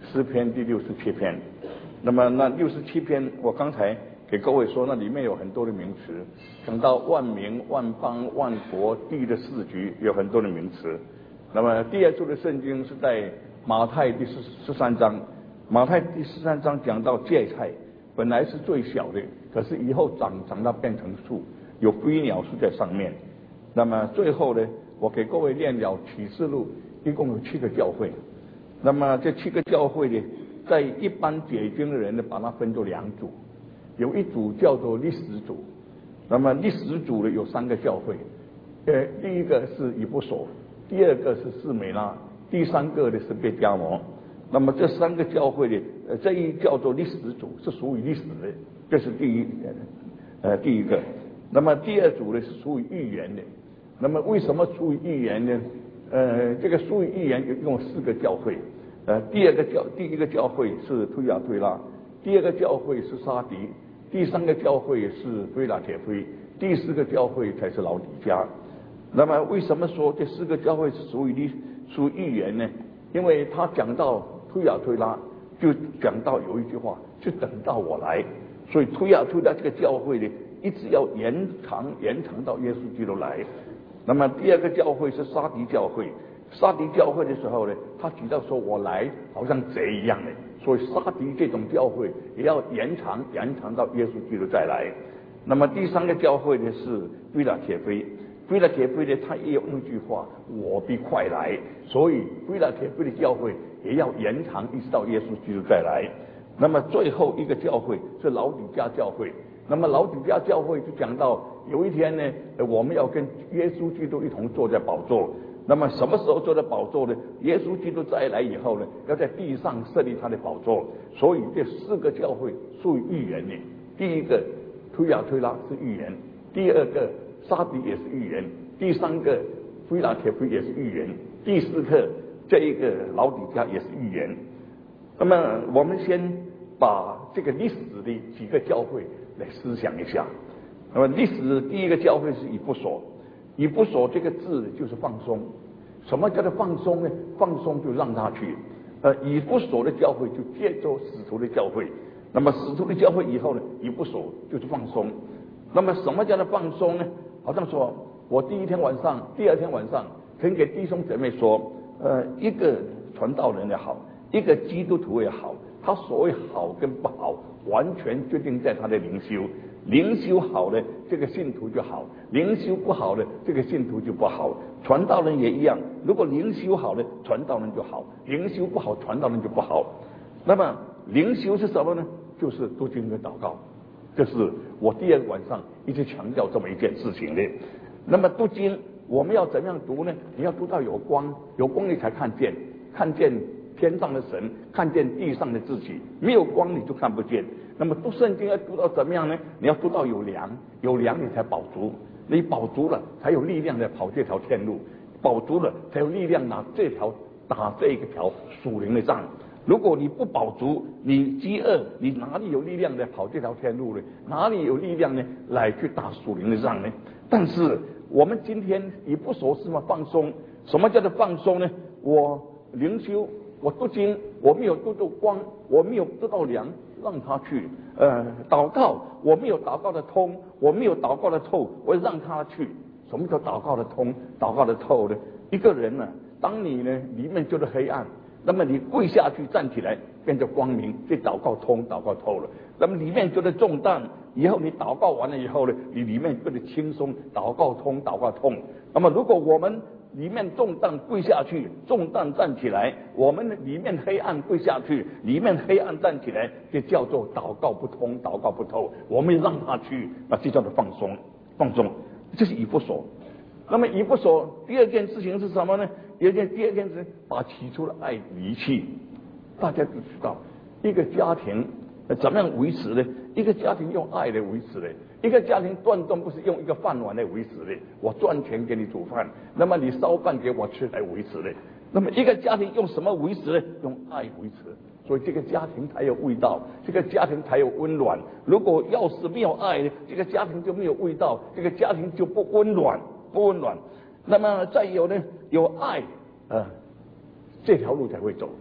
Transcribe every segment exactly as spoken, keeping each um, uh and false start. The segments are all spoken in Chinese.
诗篇第六十七篇。那么那六十七篇，我刚才给各位说，那里面有很多的名词，讲到万民、万邦、万国、地的四局，有很多的名词。那么第二处的圣经是在马太第十十三章，马太第十三章讲到芥菜，本来是最小的，可是以后长长到变成树，有飞鸟树在上面。那么最后呢，我给各位念了启示录，一共有七个教会。那么这七个教会呢，在一般解经的人呢，把它分作两组，有一组叫做历史组。那么历史组呢有三个教会，呃，第一个是以弗所，第二个是士美拉，第三个呢是别迦摩。那么这三个教会呢，呃，这一叫做历史组，是属于历史的，这是第一，呃，第一个。那么第二组呢是属于预言的。那么为什么属于预言呢？呃，这个属于预言一共四个教会。呃，第二个教，第一个教会是推雅推拉，第二个教会是沙迪，第三个教会是菲拉铁菲，第四个教会才是老底嘉。那么为什么说这四个教会是属于属于预言呢？因为他讲到推雅推拉，就讲到有一句话，就等到我来。所以推雅推拉这个教会呢，一直要延长延长到耶稣基督来。那么第二个教会是沙迪教会，沙迪教会的时候呢，他提到说我来好像贼一样的，所以沙迪这种教会也要延长延长到耶稣基督再来。那么第三个教会呢是菲拉铁菲，菲拉铁菲呢他也有那句话，我必快来，所以菲拉铁菲的教会也要延长一直到耶稣基督再来。那么最后一个教会是老底嘉教会。那么老底嘉教会就讲到有一天呢，我们要跟耶稣基督一同坐在宝座。那么什么时候坐在宝座呢？耶稣基督再来以后呢，要在地上设立他的宝座。所以这四个教会属于预言的。第一个推雅推拉是预言，第二个沙迪也是预言，第三个菲拉铁菲也是预言，第四个这一个老底嘉也是预言。那么我们先把这个历史的几个教会来思想一下。那么历史第一个教会是以弗所，以弗所这个字就是放松。什么叫做放松呢？放松就让他去。呃，以弗所的教会就接着使徒的教会。那么使徒的教会以后呢，以弗所就是放松。那么什么叫做放松呢？好像说我第一天晚上、第二天晚上曾给弟兄姐妹说，呃，一个传道人也好，一个基督徒也好，他所谓好跟不好，完全决定在他的灵修。灵修好了，这个信徒就好；灵修不好了，这个信徒就不好。传道人也一样，如果灵修好了，传道人就好；灵修不好，传道人就不好。那么灵修是什么呢？就是读经跟祷告。这是我第二个晚上一直强调这么一件事情的。那么读经我们要怎样读呢？你要读到有光，有光你才看见，看见天上的神，看见地上的自己。没有光你就看不见。那么读圣经要读到怎么样呢？你要读到有粮，有粮你才饱足，你饱足了才有力量的跑这条天路，饱足了才有力量拿这条打这个条属灵的仗。如果你不饱足，你饥饿，你哪里有力量的跑这条天路呢？哪里有力量呢来去打属灵的仗呢？但是我们今天以弗所是嘛放松。什么叫做放松呢？我灵修，我读经，我没有读到光，我没有得到粮，让他去。呃，祷告，我没有祷告的通，我没有祷告的透，我让他去。什么叫祷告的通，祷告的透呢？一个人呢、啊，当你呢里面就是黑暗，那么你跪下去站起来变成光明，这祷告通祷告透了。那么里面觉得重担，以后你祷告完了以后呢，你里面变得轻松，祷告通祷告通。那么如果我们里面重担跪下去，重担站起来，我们里面黑暗跪下去，里面黑暗站起来，这叫做祷告不通祷告不透。我们让他去，那这叫做放松放松。这是以弗所。那么以弗所第二件事情是什么呢？第二件第二件事把起初的爱离弃。大家都知道一个家庭怎么样维持呢？一个家庭用爱来维持的，一个家庭断断不是用一个饭碗来维持的。我赚钱给你煮饭，那么你烧饭给我吃来维持的。那么一个家庭用什么维持呢？用爱维持。所以这个家庭才有味道，这个家庭才有温暖。如果要是没有爱，这个家庭就没有味道，这个家庭就不温暖，不温暖。那么再有呢，有爱，呃，这条路才会走。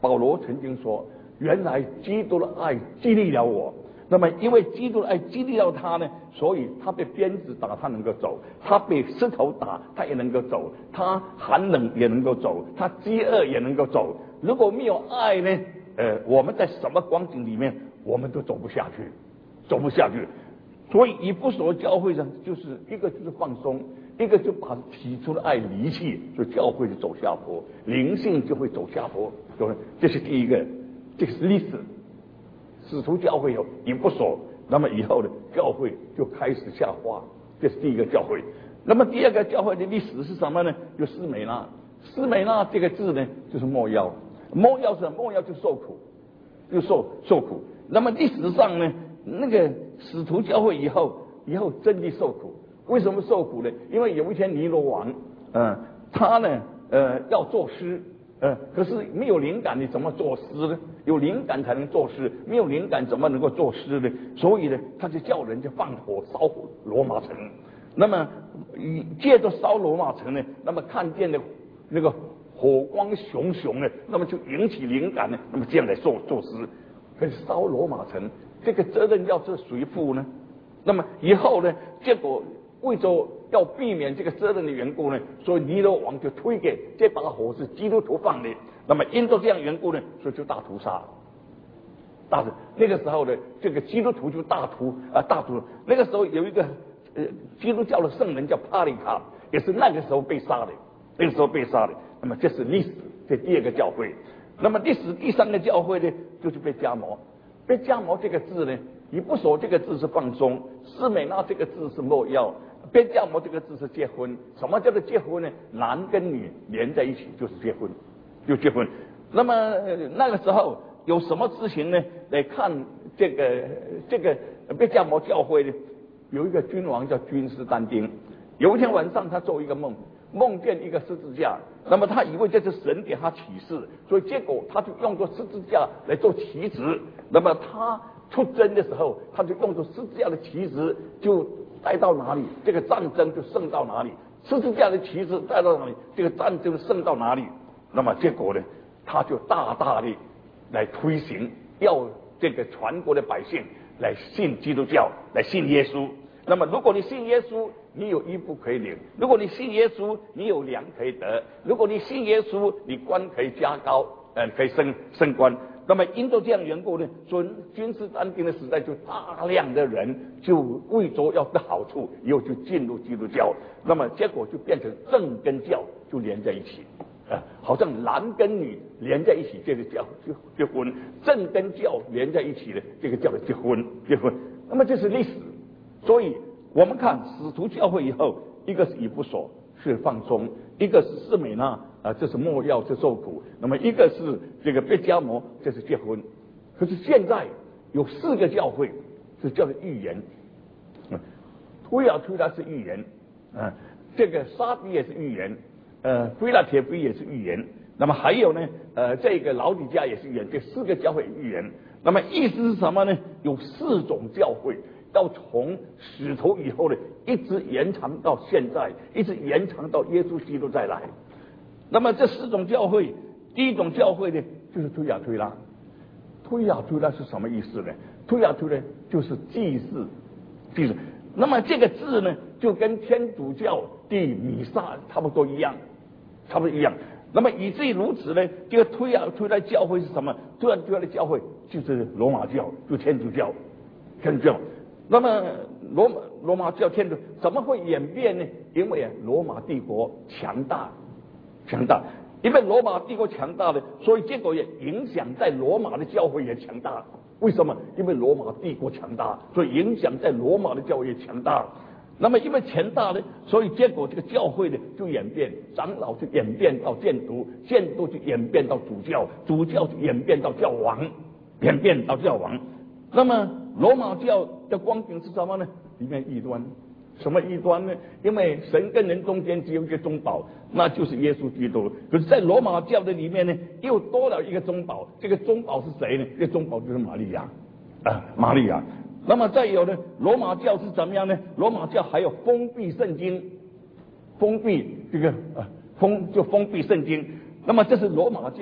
保罗曾经说，原来基督的爱激励了我。那么因为基督的爱激励了他呢，所以他被鞭子打他能够走，他被石头打他也能够走，他寒冷也能够走，他饥饿也能够走。如果没有爱呢，呃，我们在什么光景里面我们都走不下去，走不下去。所以以弗所教会上就是一个就是放松，一个就把起初的爱离弃，所以教会就走下坡，灵性就会走下坡。这是第一个，这是历史。使徒教会有以弗所，那么以后呢，教会就开始下滑，这是第一个教会。那么第二个教会的历史是什么呢？就斯美纳。斯美纳这个字呢，就是没药，没药是什么？没药就受苦，就受受苦。那么历史上呢，那个使徒教会以后，以后真的受苦。为什么受苦呢？因为有一天尼罗王，嗯、呃，他呢，呃，要作诗。呃，可是没有灵感，你怎么作诗呢？有灵感才能作诗，没有灵感怎么能够作诗呢？所以呢，他就叫人就放火烧火罗马城。那么借着烧罗马城呢，那么看见的那个火光熊熊呢，那么就引起灵感呢，那么这样来作作诗。可是烧罗马城，这个责任要是谁负呢？那么以后呢，结果为着要避免这个责任的缘故呢，所以尼罗王就推给这把火是基督徒放的。那么因着这样缘故呢，所以就大屠杀。大屠那个时候呢，这个基督徒就大屠啊、呃、大屠。那个时候有一个呃基督教的圣人叫帕利卡，也是那个时候被杀的，那个时候被杀的。那么这是历史，这第二个教会。那么历史第三个教会呢，就是被加摩。被加摩这个字呢，以弗所这个字是放松，斯美纳这个字是没药。别加摩这个字是结婚。什么叫做结婚呢？男跟女连在一起就是结婚，就结婚。那么、呃、那个时候有什么事情呢？来看这个这个别加摩教会呢，有一个君王叫君士但丁。有一天晚上他做一个梦，梦见一个十字架，那么他以为这是神给他启示，所以结果他就用作十字架来做旗帜。那么他出征的时候，他就用作十字架的旗帜，就带到哪里，这个战争就胜到哪里；十字架的旗帜带到哪里，这个战争就胜到哪里。那么结果呢，他就大大的来推行，要这个全国的百姓来信基督教，来信耶稣。那么如果你信耶稣，你有衣服可以领；如果你信耶稣，你有粮可以得；如果你信耶稣，你官可以加高，呃，可以升升官。那么因着这样缘故呢，所以君士但丁的时代就大量的人就为着要得好处，以后就进入基督教。那么结果就变成正跟教就连在一起，啊，好像男跟女连在一起，这个叫就结婚；正跟教连在一起的，这个叫做结婚结婚。那么这是历史。所以我们看使徒教会以后，一个是以弗所是放松，一个是斯美纳啊，这是没药，这受苦。那么一个是这个别加摩，这是结婚。可是现在有四个教会是叫做预言，嗯，推亚推拉是预言，啊，这个撒底也是预言，呃，菲拉铁菲也是预言。那么还有呢，呃，这个老底嘉也是预言，这四个教会预言。那么意思是什么呢？有四种教会。要从使徒以后呢，一直延长到现在，一直延长到耶稣基督再来。那么这四种教会，第一种教会呢，就是推雅推拉。推雅推拉是什么意思呢？推雅推拉就是祭祀，祭祀。那么这个字呢，就跟天主教的弥撒差不多一样，差不多一样。那么以至于如此呢，这个推雅推拉教会是什么？推雅推拉的教会就是罗马教，就天主教，天主教。那么罗马罗马教天主怎么会演变呢？因为啊，罗马帝国强大，强大。因为罗马帝国强大的，所以结果也影响在罗马的教会也强大。为什么？因为罗马帝国强大，所以影响在罗马的教会也强大。那么因为强大呢，所以结果这个教会呢就演变，长老就演变到监督，监督就演变到主教，主教就演变到教王，演变到教王。那么罗马教的光景是什么呢？里面异端，什么异端呢？因为神跟人中间只有一个中保，那就是耶稣基督。可是，在罗马教的里面呢，又多了一个中保。这个中保是谁呢？这个中保就是玛利亚啊，玛利亚。那么再有呢，罗马教是怎么样呢？罗马教还有封闭圣经，封闭这个啊封就封闭圣经。那么这是罗马教，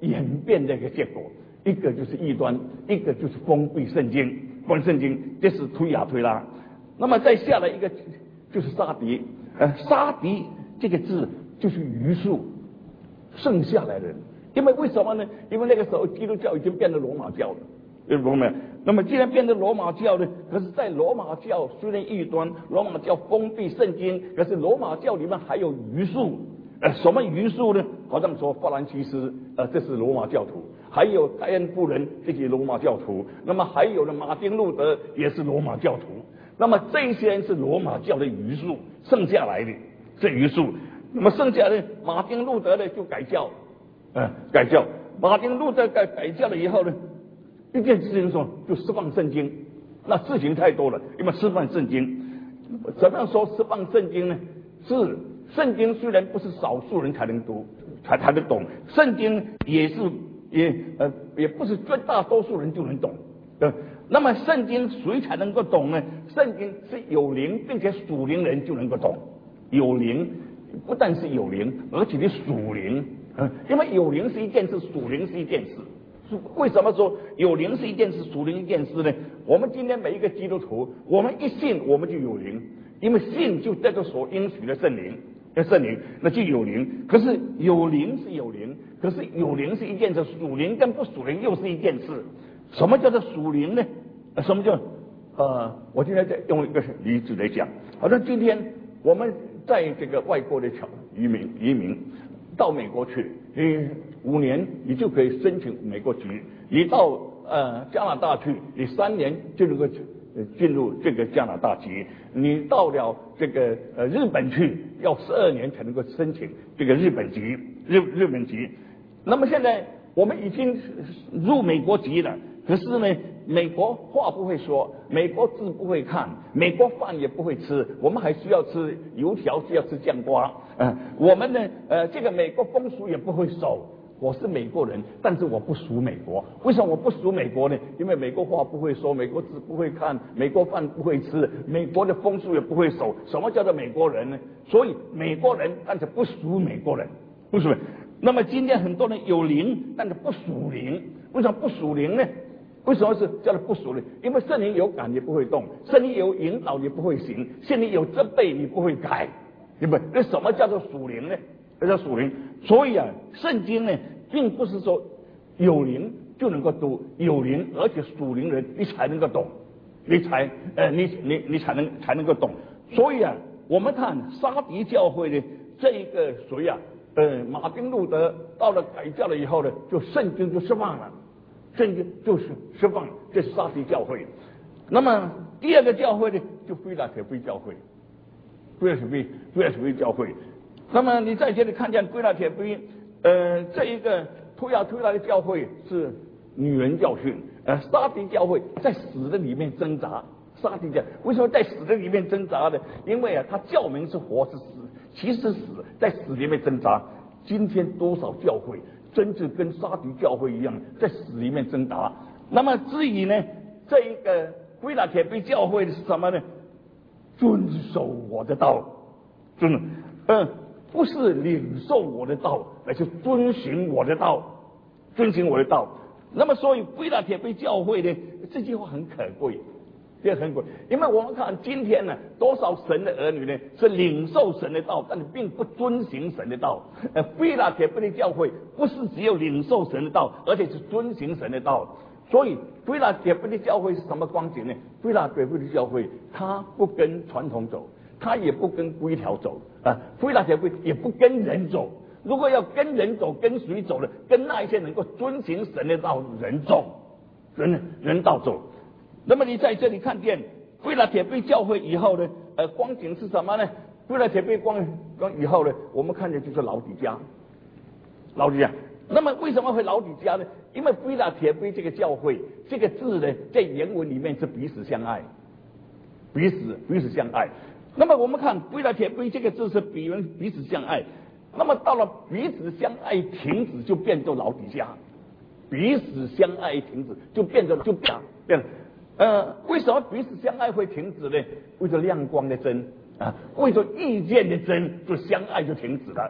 演变的一个结果，一个就是异端，一个就是封闭圣经，封圣经，这是推亚推拉。那么再下来一个就是沙迪，呃，沙迪这个字就是余数，剩下来的人。因为为什么呢？因为那个时候基督教已经变成罗马教了，对不对？那么既然变成罗马教呢，可是，在罗马教虽然异端，罗马教封闭圣经，可是罗马教里面还有余数。呃，什么余数呢？好像说法兰西斯，呃，这是罗马教徒；还有戴恩夫人，这些罗马教徒；那么还有呢，马丁路德也是罗马教徒。那么这些人是罗马教的余数，剩下来的这余数。那么剩下的马丁路德呢，就改教，呃，改教。马丁路德改改教了以后呢，一件事情说就释放圣经。那事情太多了，因为释放圣经，怎么样说释放圣经呢？是。圣经虽然不是少数人才能读，才才能懂，圣经也是也呃也不是绝大多数人就能懂，对。那么圣经谁才能够懂呢？圣经是有灵，并且属灵人就能够懂。有灵不但是有灵，而且是属灵，嗯，因为有灵是一件事，属灵是一件事。为什么说有灵是一件事，属灵一件事呢？我们今天每一个基督徒，我们一信我们就有灵，因为信就带着所应许的圣灵。要圣灵，那就有灵。可是有灵是有灵，可是有灵是一件事，属灵跟不属灵又是一件事。什么叫做属灵呢？什么叫呃？我今天再用一个例子来讲。好像今天我们在这个外国的移民移民到美国去，你五年你就可以申请美国籍；你到呃加拿大去，你三年就能够进入这个加拿大籍。你到了这个呃日本去，要十二年才能够申请这个日本籍，日日本籍。那么现在我们已经入美国籍了，可是呢，美国话不会说，美国字不会看，美国饭也不会吃，我们还需要吃油条，需要吃酱瓜。嗯、呃，我们呢，呃，这个美国风俗也不会守。我是美国人，但是我不属美国。为什么我不属美国呢？因为美国话不会说，美国字不会看，美国饭不会吃，美国的风俗也不会守。什么叫做美国人呢？所以美国人，但是不属美国人，不属。那么今天很多人有灵，但是不属灵。为什么不属灵呢？为什么是叫做不属灵？因为圣灵有感也不会动，圣灵有引导也不会行，圣灵有责备你不会改，对不对？那什么叫做属灵呢？这叫属灵。所以啊，圣经呢，并不是说有灵就能够读，有灵而且属灵人你才能够懂，你才呃你你你才能才能够懂。所以啊，我们看沙迪教会的这一个谁啊？呃，马丁路德到了改教了以后呢，就圣经就释放了，圣经就是释放，这是沙迪教会。那么第二个教会呢，就菲拉铁非教会，菲拉铁非菲拉铁非教会。那么你在这里看见菲拉铁非，呃，这一个推亚推拉的教会是女人教训，呃，沙迪教会在死的里面挣扎。沙迪教为什么在死的里面挣扎呢？因为啊，他教名是活是死，其实死在死里面挣扎。今天多少教会真是跟沙迪教会一样，在死里面挣扎。那么至于呢，这一个菲拉铁非教会是什么呢？遵守我的道，遵嗯。不是领受我的道，而是遵循我的道，遵循我的道。那么，所以菲拉铁非教会呢，这句话很可贵，这很可贵。因为我们看今天呢，多少神的儿女呢，是领受神的道，但是并不遵行神的道。呃，菲拉铁非的教会不是只有领受神的道，而且是遵行神的道。所以，菲拉铁非的教会是什么光景呢？菲拉铁非的教会，他不跟传统走。他也不跟规条走啊，菲拉铁非也不跟人走。如果要跟人走，跟谁走呢？跟那一些能够遵行神的道人走，人人道走。那么你在这里看见菲拉铁非教会以后呢，呃，光景是什么呢？菲拉铁非光光以后呢，我们看见就是老底嘉，老底嘉。那么为什么会老底嘉呢？因为菲拉铁非这个教会这个字呢，在原文里面是彼此相爱，彼此彼此相爱。那么我们看菲拉铁非这个字是比人彼此相爱，那么到了彼此相爱停止就变作老底嘉，彼此相爱停止就变成就变变了。呃，为什么彼此相爱会停止呢？为着亮光的真啊，为着意见的真，就相爱就停止了。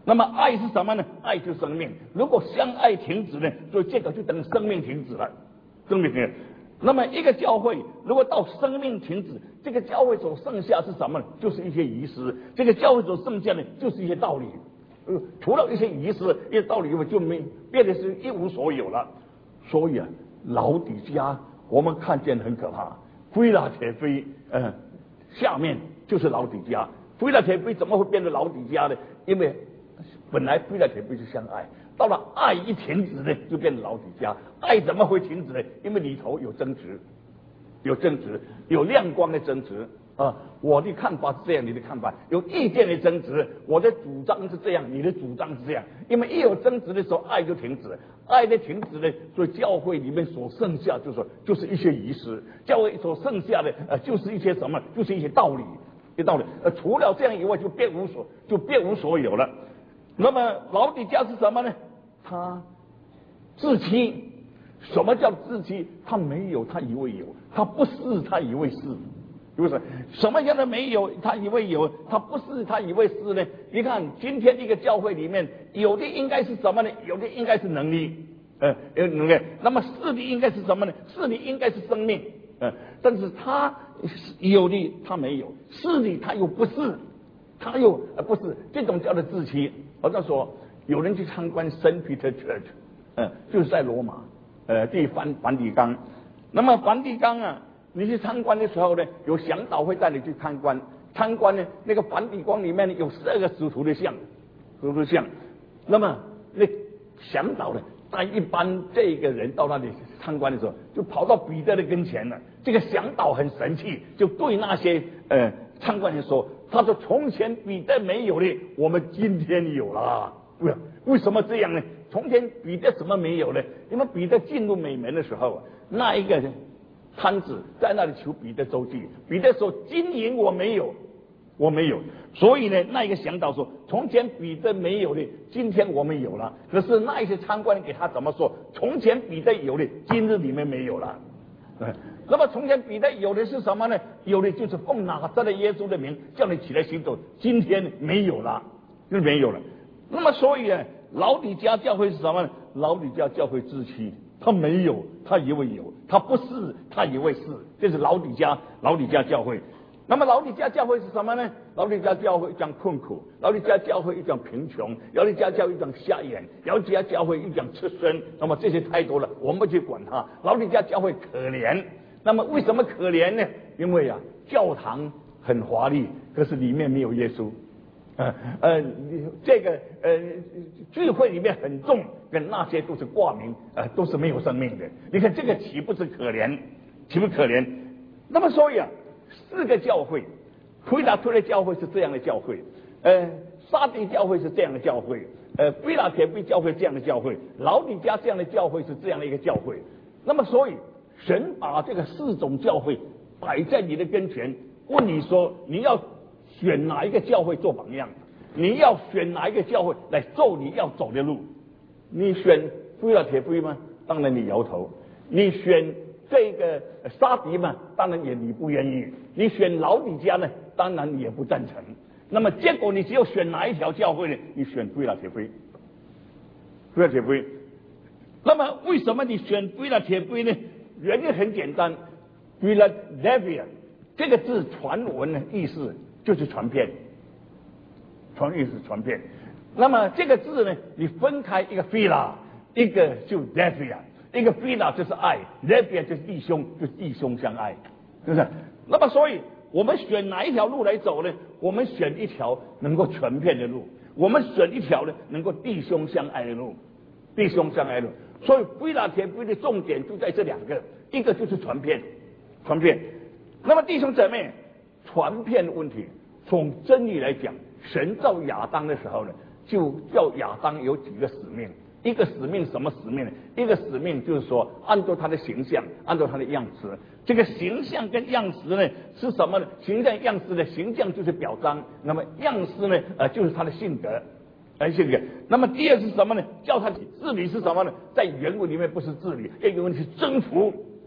那么爱是什么呢？爱就是生命。如果相爱停止呢，所以这个就等于生命停止了，生命停止。那么一个教会如果到生命停止，这个教会所剩下是什么呢？就是一些仪式。这个教会所剩下的就是一些道理。呃，除了一些仪式、一些道理以外，就没变得是一无所有了。所以啊，老底嘉我们看见很可怕。腓拉铁非，呃，下面就是老底嘉。腓拉铁非怎么会变成老底嘉呢？因为本来腓拉铁非是相爱。到了爱一停止呢，就变成老底嘉。爱怎么会停止呢？因为里头有争执，有争执，有亮光的争执啊！我的看法是这样，你的看法有意见的争执，我的主张是这样，你的主张是这样。因为一有争执的时候，爱就停止，爱的停止呢，所以教会里面所剩下就是说，就是一些仪式；教会所剩下的呃，就是一些什么，就是一些道理，一些道理。呃，除了这样以外，就别无所，就别无所有了。那么老底嘉是什么呢？他自欺。什么叫自欺？他没有，他以为有；他不是，他以为是。是不是？什么叫做没有？他以为有；他不是，他以为是呢？你看今天一个教会里面，有的应该是什么呢？有的应该是能力，呃，有能力。那么是的应该是什么呢？是的应该是生命，呃，但是他有的他没有，是的他又不是，他又呃不是，这种叫做自欺。好像说有人去参观圣彼得 Church， 呃，就是在罗马，呃，地梵梵蒂冈。那么梵蒂冈啊，你去参观的时候呢，有向导会带你去参观。参观呢，那个梵蒂冈里面呢有十二个使徒的像，使徒的像。那么那向导呢，带一般这个人到那里参观的时候，就跑到彼得的跟前了。这个向导很神气，就对那些呃参观人说：“他说从前彼得没有的，我们今天有了。”为为什么这样呢？从前彼得什么没有呢？因为彼得进入美门的时候，那一个摊子在那里求彼得周济，彼得说：“金银我没有，我没有。”所以呢，那一个向导说：“从前彼得没有的，今天我们有了。”可是那一些参观人给他怎么说？从前彼得有的，今日你们没有了。嗯，那么从前彼得有的是什么呢？有的就是奉拿撒勒耶稣的名叫你起来行走，今天没有了，就没有了。那么所以呢，老底嘉教会是什么呢？老底嘉教会自欺，他没有，他以为有；他不是，他以为是。这是老底嘉老底嘉教会。那么老底嘉教会是什么呢？老底嘉教会讲困苦，老底嘉教会一讲贫穷，老底嘉教会一讲瞎眼，老底嘉教会一讲吃孙。那么这些太多了，我们不去管它。老底嘉教会可怜，那么为什么可怜呢？因为啊，教堂很华丽，可是里面没有耶稣。呃呃，这个呃聚会里面很重，跟那些都是挂名，呃，都是没有生命的。你看这个岂不是可怜？岂不可怜？那么所以啊，四个教会，推拉推的教会是这样的教会，呃，撒狄教会是这样的教会，呃，腓拉铁非教会这样的教会，老底嘉这样的教会是这样的一个教会。那么所以神把这个四种教会摆在你的跟前，问你说你要选哪一个教会做榜样？你要选哪一个教会来走你要走的路？你选腓拉铁非吗？当然你摇头。你选这个撒狄嘛？当然也你不愿意。你选老底嘉呢？当然也不赞成。那么结果你只有选哪一条教会呢？你选腓拉铁非。腓拉铁非。那么为什么你选腓拉铁非呢？原因很简单。Philadelphia 这个字传文的意思就是传遍，传意思传遍。那么这个字呢，你分开一个 phila， 一个就 delphia， 一个 phila 就是爱 ，delphia 就是弟兄，就是弟兄相爱，是不是？那么所以我们选哪一条路来走呢？我们选一条能够传遍的路，我们选一条呢能够弟兄相爱的路，弟兄相爱的路。所以腓拉铁非的重点就在这两个，一个就是传遍，传遍。那么弟兄姊妹，传遍的问题，从真理来讲，神造亚当的时候呢，就叫亚当有几个使命。一个使命什么使命呢？一个使命就是说，按照他的形象，按照他的样式。这个形象跟样式呢是什么呢？形象样式呢，形象就是表彰，那么样式呢，呃，就是他的性格，呃，性格。那么第二是什么呢？叫他治理是什么呢？在原文里面不是治理，在原文是征服，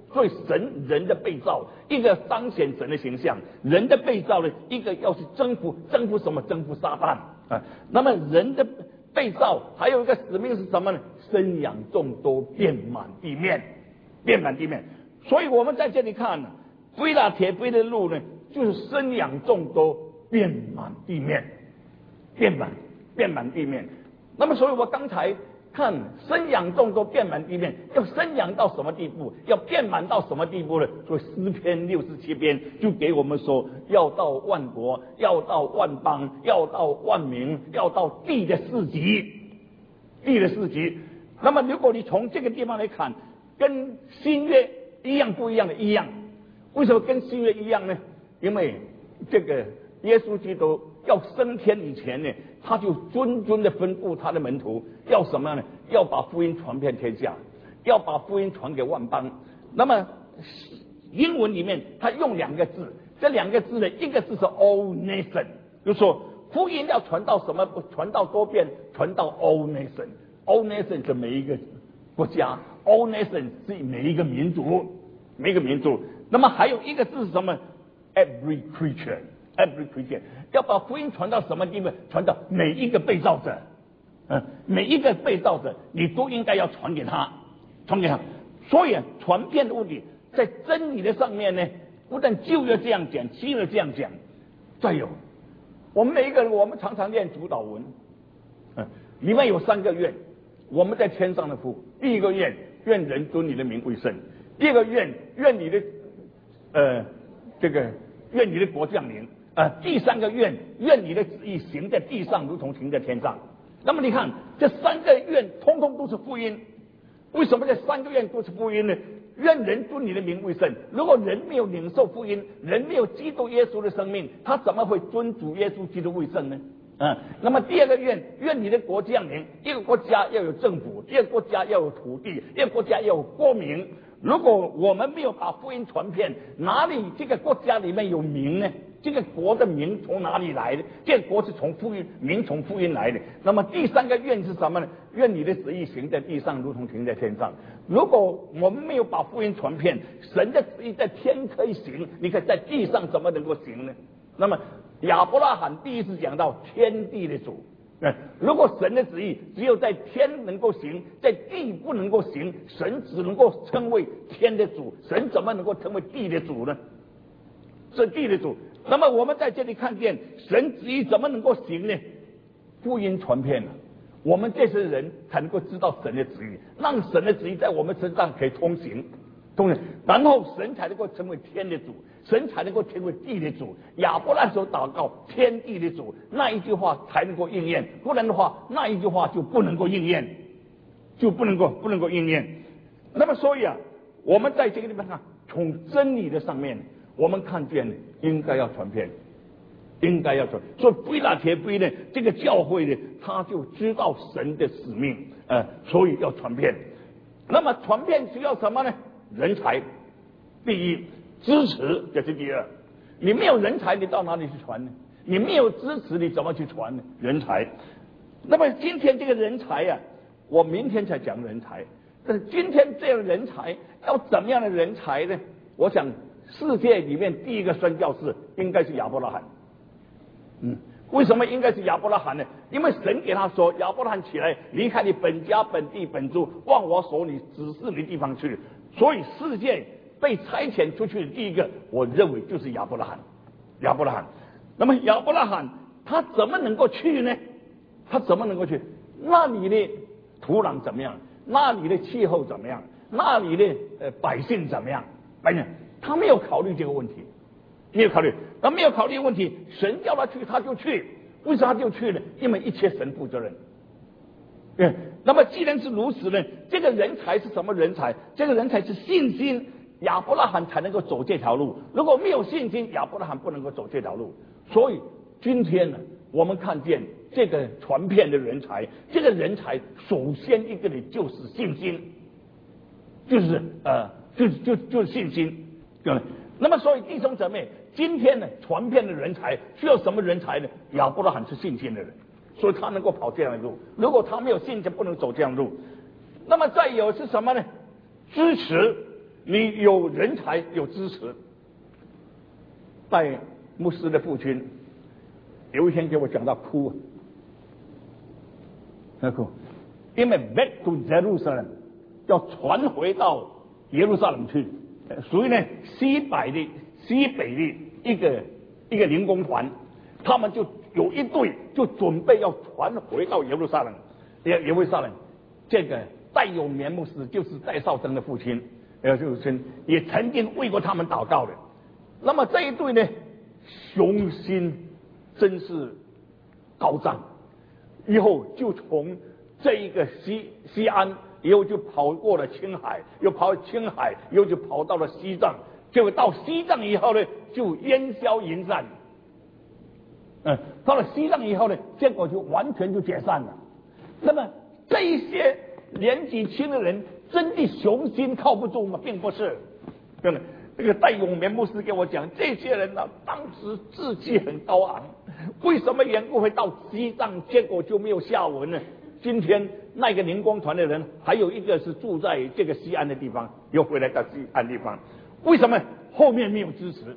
所以神人的被造，一个彰显神的形象，人的被造呢，一个要去征服，征服什么？征服撒旦啊。那么人的被造还有一个使命是什么呢？生养众多，遍满地面，遍满地面。所以我们在这里看呢，非拉铁非的路呢，就是生养众多，遍满地面，遍满遍满地面。那么，所以我刚才看生养众多，遍满地面，要生养到什么地步？要遍满到什么地步呢？所以诗篇六十七篇就给我们说，要到万国，要到万邦，要到万民，要到地的四极，地的四极。那么，如果你从这个地方来看，跟新约一样不一样的一样？为什么跟新约一样呢？因为这个耶稣基督要升天以前呢，他就谆谆的吩咐他的门徒要什么呢？要把福音传遍天下，要把福音传给万邦。那么英文里面他用两个字，这两个字呢，一个字是 all nation， 就是说福音要传到什么？传到多遍，传到 all nation。all nation 是每一个国家， all nation 是每一个民族，每一个民族。那么还有一个字是什么？ every creature。every creature 要把福音传到什么地方？传到每一个被造者，嗯，每一个被造者，你都应该要传给他，传给他。所以啊，传遍的问题在真理的上面呢，不但旧约这样讲，新约这样讲。再有，我们每一个人，我们常常念主祷文，嗯，里面有三个愿，我们在天上的父。第一个愿，愿人尊你的名为圣；第二个愿，愿你的呃这个愿你的国降临。呃，第三个愿，愿你的旨意行在地上，如同行在天上。那么你看，这三个愿通通都是福音。为什么这三个愿都是福音呢？愿人尊你的名为圣。如果人没有领受福音，人没有基督耶稣的生命，他怎么会尊主耶稣基督为圣呢？嗯，那么第二个愿，愿你的国降临。一个国家要有政府，一个国家要有土地，一个国家要有国民。如果我们没有把福音传遍，哪里这个国家里面有民呢？这个国的民从哪里来的？这个国是从福音，民从福音来的。那么第三个愿是什么呢？愿你的旨意行在地上，如同行在天上。如果我们没有把福音传遍，神的旨意在天可以行，你看在地上怎么能够行呢？那么亚伯拉罕第一次讲到天地的主。嗯，如果神的旨意只有在天能够行，在地不能够行，神只能够称为天的主，神怎么能够成为地的主呢？是地的主。那么我们在这里看见神旨意怎么能够行呢？福音传遍了，我们这些人才能够知道神的旨意，让神的旨意在我们身上可以通行，通行，然后神才能够成为天的主，神才能够成为地的主。亚伯拉罕所祷告天地的主，那一句话才能够应验，不然的话，那一句话就不能够应验，就不能够不能够应验。那么所以啊，我们在这个地方看，从真理的上面，我们看见应该要传遍，应该要传。所以非拉铁非呢，这个教会呢，他就知道神的使命，呃，所以要传遍。那么传遍需要什么呢？人才，第一，支持，这是第二。你没有人才，你到哪里去传呢？你没有支持，你怎么去传呢？人才。那么今天这个人才啊，我明天才讲人才。但是今天这样的人才要怎么样的人才呢？我想世界里面第一个宣教士应该是亚伯拉罕。嗯，为什么应该是亚伯拉罕呢？因为神给他说，亚伯拉罕起来，离开你本家本地本族，往我所你指示你的地方去。所以世界被差遣出去的第一个，我认为就是亚伯拉罕。亚伯拉罕。那么亚伯拉罕他怎么能够去呢？他怎么能够去？那里的土壤怎么样？那里的气候怎么样？那里的呃百姓怎么样？百姓他没有考虑这个问题，没有考虑，他没有考虑问题，神叫他去他就去。为什么他就去呢？因为一切神负责任。对，那么既然是如此呢，这个人才是什么人才？这个人才是信心，亚伯拉罕才能够走这条路。如果没有信心，亚伯拉罕不能够走这条路。所以今天呢，我们看见这个传遍的人才，这个人才首先一个的就是信心，就是呃，就是就就是信心。对，那么所以弟兄姊妹，今天呢，传遍的人才需要什么人才呢？亚伯拉罕是信心的人。所以他能够跑这样的路，如果他没有信心，不能走这样的路。那么再有是什么呢？支持， 你有人才有支持。拜牧师的父亲有一天给我讲到哭，那哭，因为 back to Jerusalem 要传回到耶路撒冷去，所以呢西北的西北的一个一个灵工团，他们就有一队就准备要传回到耶路撒冷，耶耶路撒冷，这个戴永年牧师就是戴绍曾的父亲，呃，就是也曾经为过他们祷告的。那么这一队呢，雄心真是高涨，以后就从这一个西西安，以后就跑过了青海，又跑青海，又就跑到了西藏，结果到西藏以后呢，就烟消云散。嗯，到了西藏以后呢，结果就完全就解散了。那么这一些年纪轻的人，真的雄心靠不住吗？并不是，真的。这个戴永年牧师给我讲，这些人呢、啊，当时志气很高昂，为什么缘故会到西藏，结果就没有下文呢？今天那个灵光团的人，还有一个是住在这个西安的地方，又回来到西安地方，为什么后面没有支持？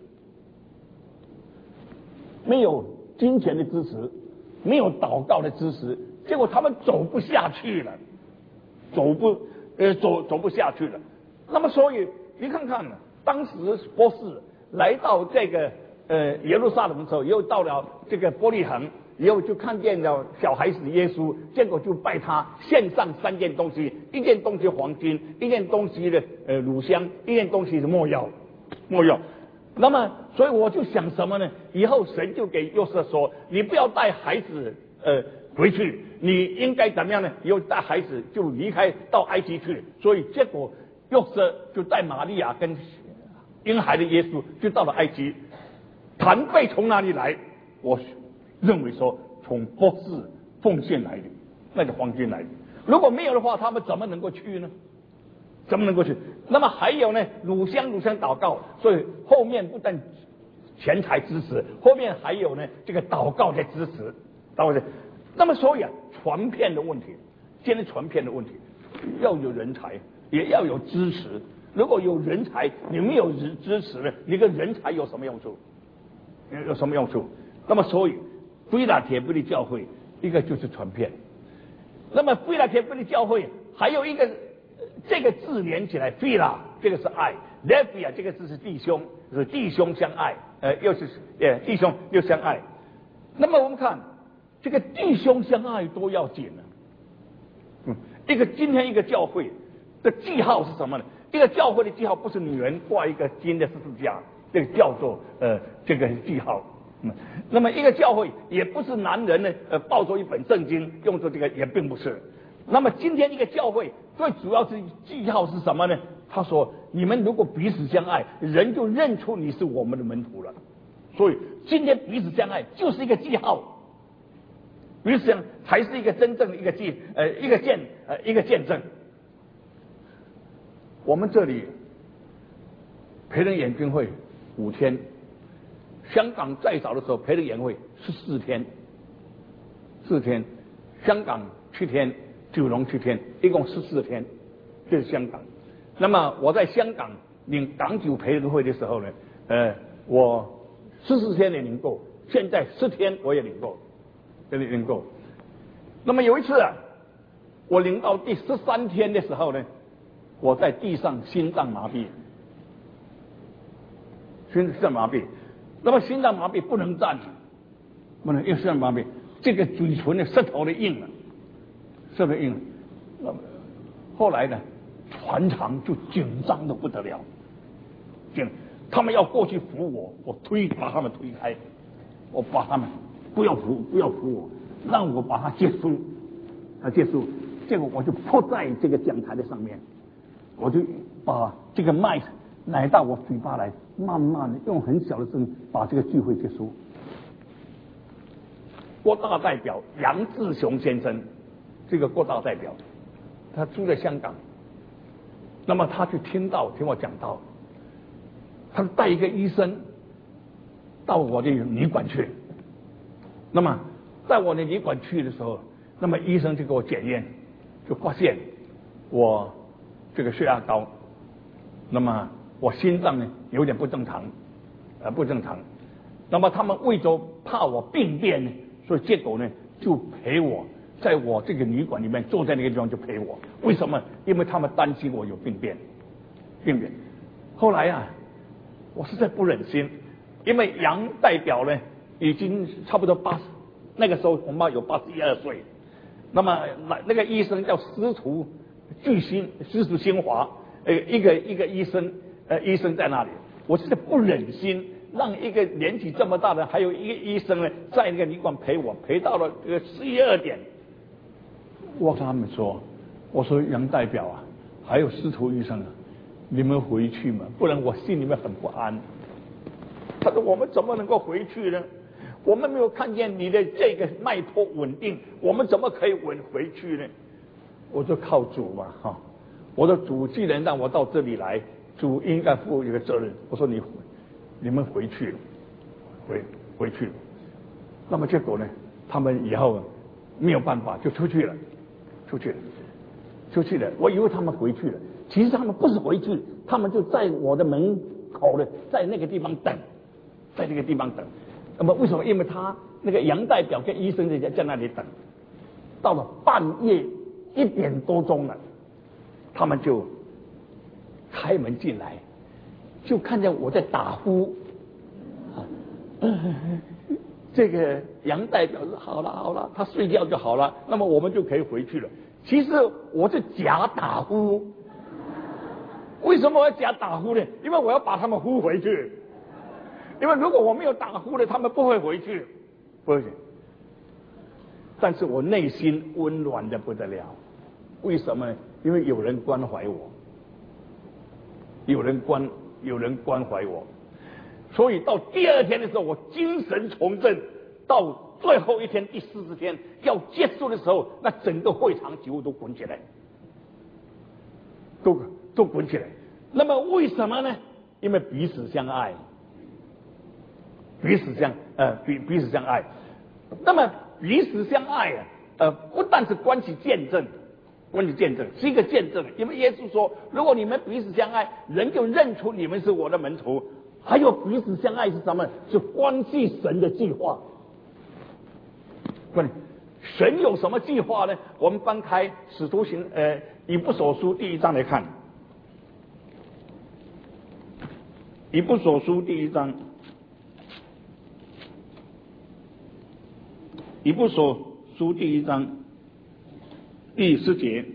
没有金钱的支持，没有祷告的支持，结果他们走不下去了，走不呃走走不下去了。那么所以你看看呢？当时波斯来到这个呃耶路撒冷的时候，又到了这个伯利恒，以后就看见了小孩子耶稣，结果就拜他，献上三件东西，一件东西黄金，一件东西的呃乳香，一件东西是没药，没药。那么所以我就想什么呢？以后神就给约瑟说，你不要带孩子呃回去，你应该怎么样呢？以后带孩子就离开到埃及去。所以结果约瑟就带玛利亚跟婴孩的耶稣就到了埃及。坛贝从哪里来？我认为说从波斯奉献来的，那个黄金来的。如果没有的话，他们怎么能够去呢？怎么能够去？那么还有呢，乳香乳香祷告，所以后面不但钱财支持，后面还有呢这个祷告的支持，祷告的。那么所以啊，传遍的问题，今天传遍的问题，要有人才，也要有支持。如果有人才，你没有支支持呢，你跟人才有什么用处？有什么用处？那么所以，菲拉铁菲的教会，一个就是传遍。那么菲拉铁菲的教会还有一个，这个字连起来，菲拉这个是爱，列比亚这个字是弟兄，是弟兄相爱，呃，又是呃弟兄又相爱。那么我们看这个弟兄相爱多要紧呢？嗯，一个今天一个教会的记号是什么呢？一个教会的记号不是女人挂一个金的十字架，这个叫做呃这个记号。嗯，那么一个教会也不是男人呢呃抱着一本圣经用作这个，也并不是。那么今天一个教会最主要是记号是什么呢？他说你们如果彼此相爱，人就认出你是我们的门徒了。所以今天彼此相爱就是一个记号，彼此相爱才是一个真正的一个记呃一个见呃一个见证。我们这里培仁演军会五天，香港再早的时候培仁演会是四天，四天，香港七天，九龙七天，一共十四天，这是香港。那么我在香港领港九培仁会的时候呢，呃，我十四天也领过，现在十天我也领过，这里领过。那么有一次啊，我领到第十三天的时候呢，我在地上心脏麻痹，心脏麻痹。那么心脏麻痹不能站，不能，因为心脏麻痹，这个嘴唇的舌头的硬了，舌头硬了。那么后来呢，船长就紧张的不得了，紧，他们要过去扶我，我推把他们推开，我把他们不要扶，不要扶我，让我把他结束，啊结束，结果我就扑在这个讲台的上面，我就把这个麦拿到我嘴巴来，慢慢的用很小的声音把这个聚会结束。郭大代表杨志雄先生，这个郭大代表，他住在香港，那么他就听到听我讲道，他带一个医生到我的旅馆去，那么在我的旅馆去的时候，那么医生就给我检验，就发现我这个血压高， 那么我心脏呢有点不正常，呃不正常。那么他们为着怕我病变呢，所以结果呢就陪我，在我这个旅馆里面坐在那个地方就陪我。为什么？因为他们担心我有病变，病变。后来啊，我实在不忍心，因为杨代表呢已经差不多八十，那个时候恐怕有八十一二岁。那么那那个医生叫司徒巨星，司徒新华，呃，一个一个医生，呃，医生在那里，我实在不忍心让一个年纪这么大的，还有一个医生呢，在那个旅馆陪我，陪到了这个十一二点。我跟他们说，我说杨代表啊，还有司徒医生啊，你们回去嘛，不然我心里面很不安。他说我们怎么能够回去呢？我们没有看见你的这个脉搏稳定，我们怎么可以稳回去呢？我就靠主嘛，哈！我的主既然让我到这里来，主应该负一个责任。我说你，你们回去了，回回去了。那么结果呢？他们以后没有办法就出去了，出去了，出去了。我以为他们回去了，其实他们不是回去，他们就在我的门口呢，在那个地方等，在那个地方等。那么为什么？因为他那个杨代表跟医生在在那里等，到了半夜一点多钟了，他们就开门进来，就看见我在打呼。啊呃、这个杨代表说：“好了好了，他睡觉就好了，那么我们就可以回去了。”其实我是假打呼。为什么我要假打呼呢？因为我要把他们呼回去。因为如果我没有打呼的，他们不会回去，不会。但是我内心温暖的不得了，为什么呢？因为有人关怀我，有人关有人关怀我，所以到第二天的时候，我精神重振。到最后一天，第四十天要结束的时候，那整个会场几乎都滚起来，都都滚起来。那么为什么呢？因为彼此相爱。彼此相呃彼彼此相爱，那么彼此相爱啊，呃不但是关系见证，关系见证是一个见证，因为耶稣说，如果你们彼此相爱，人就认出你们是我的门徒。还有彼此相爱是什么？是关系神的计划。关神有什么计划呢？我们翻开使徒行呃以弗所书第一章来看，以弗所书第一章。以弗所书第一章第十节，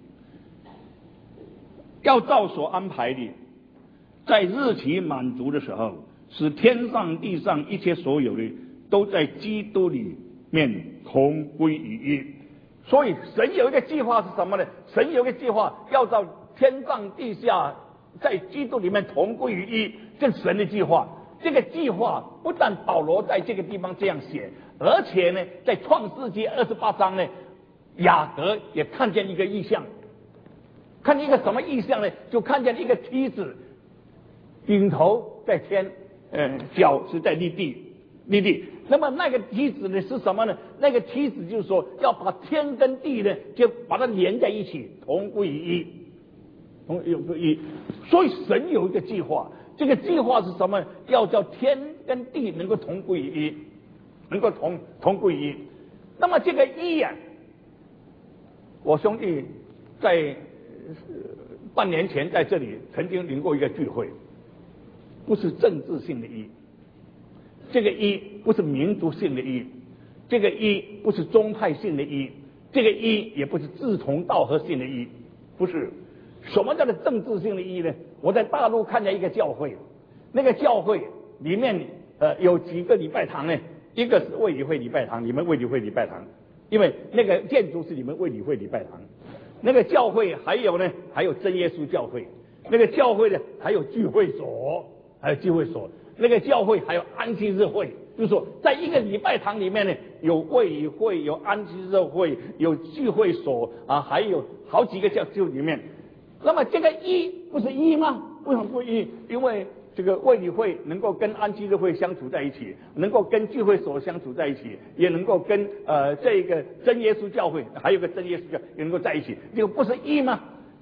要照所安排的，在日期满足的时候，使天上地上一切所有的都在基督里面同归于一。所以神有一个计划是什么呢？神有一个计划，要到天上地下在基督里面同归于一，这是神的计划。这个计划不但保罗在这个地方这样写，而且呢，在创世纪二十八章呢，雅各也看见一个异象，看见一个什么异象呢？就看见一个梯子，顶头在天，呃，脚是在立地，立地。那么那个梯子呢是什么呢？那个梯子就是说要把天跟地呢，就把它连在一起，同归于一，同归于一。所以神有一个计划。这个计划是什么？要叫天跟地能够同归于一，能够同同归于一。那么这个一啊，我兄弟在半年前在这里曾经领过一个聚会，不是政治性的一，这个一不是民族性的一，这个一不是宗派性的一，这个一也不是志同道合性的一，不是。什么叫做政治性的意义呢？我在大陆看见一个教会，那个教会里面呃有几个礼拜堂呢？一个是卫理会礼拜堂，你们卫理会礼拜堂，因为那个建筑是你们卫理会礼拜堂。那个教会还有呢，还有真耶稣教会。那个教会呢，还有聚会所，还有聚会所。那个教会还有安息日会，就是说，在一个礼拜堂里面呢，有卫理会，有安息日会，有聚会所啊，还有好几个教就里面。那么这个一不是一吗？为什么不一？因为这个卫理会能够跟安息日会相处在一起，能够跟聚会所相处在一起，也能够跟呃这个真耶稣教会还有个真耶稣教也能够在一起，这个不是一吗？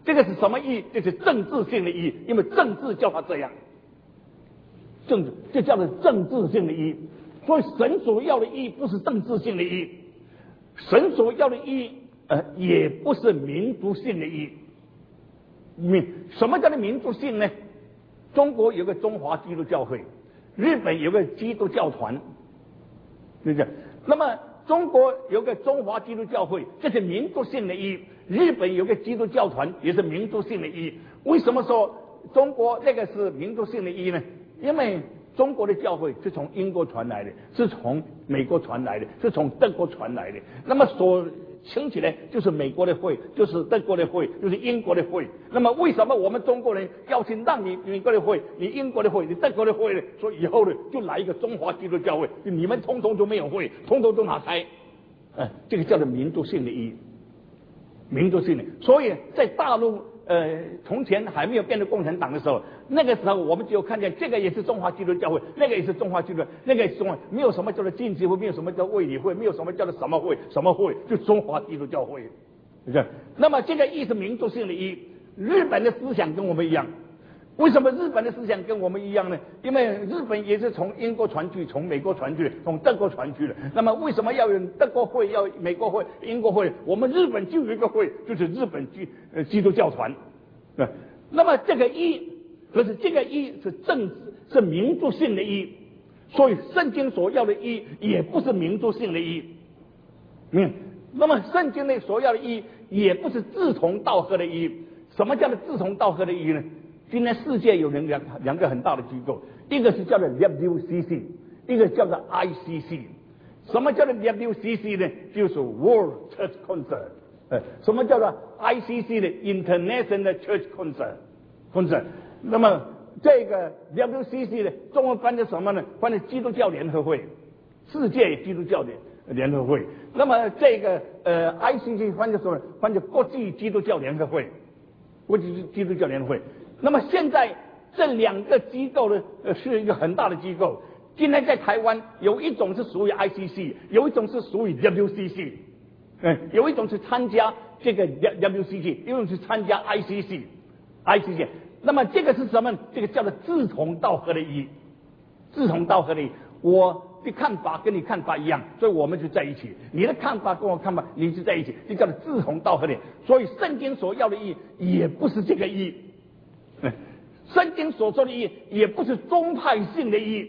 这个是什么义？这是政治性的义，因为政治叫他这样，政治这叫做政治性的义。所以神所要的义不是政治性的义，神所要的义呃也不是民族性的义。民什么叫做民族性呢？中国有个中华基督教会，日本有个基督教团，对不对？那么中国有个中华基督教会，这是民族性的义；日本有个基督教团，也是民族性的义。为什么说中国那个是民族性的义呢？因为中国的教会是从英国传来的，是从美国传来的，是从德国传来的。那么所请起来就是美国的会，就是德国的会，就是英国的会。那么为什么我们中国人要去让你美国的会、你英国的会、你德国的会呢？所以以后呢，就来一个中华基督教会，你们通通都没有会，通通都拿开。呃，这个叫做民族性的义，民族性的。所以在大陆。呃，从前还没有变成共产党的时候，那个时候我们只有看见这个也是中华基督教会，那个也是中华基督，那个也是中华，没有什么叫做禁忌会，没有什么叫卫理会，没有什么叫做什么会，什么会，就中华基督教会，是不是？那么这个义是民族性的义，日本的思想跟我们一样。为什么日本的思想跟我们一样呢？因为日本也是从英国传去，从美国传去，从德国传去的。那么为什么要有德国会，要美国会、英国会？我们日本就有一个会，就是日本基呃基督教团。啊，那么这个义，可是这个义是政治，是民族性的义，所以圣经所要的义也不是民族性的义。嗯，那么圣经内所要的义也不是志同道合的义。什么叫做志同道合的义呢？今天世界有两两个很大的机构，一个是叫做 W C C， 一个叫做 I C C。什么叫做 W C C 呢？就是 World Church Council。呃，什么叫做 I C C 的 International Church Council？Council。那么这个 W C C 的中文翻译什么呢？翻译基督教联合会，世界基督教的联合会。那么这个呃 I C C 翻译什么？翻译国际基督教联合会，国际基督教联合会。那么现在这两个机构呢，呃，是一个很大的机构。今天在台湾有一种是属于 I C C， 有一种是属于 W C C， 嗯，有一种是参加这个 W C C， 有一种是参加 I C C，I C C。那么这个是什么？这个叫做志同道合的义，志同道合的义。我的看法跟你看法一样，所以我们就在一起。你的看法跟我看法，你就在一起，这叫做志同道合的。所以圣经所要的义也不是这个义。圣经所说的义也不是宗派性的义，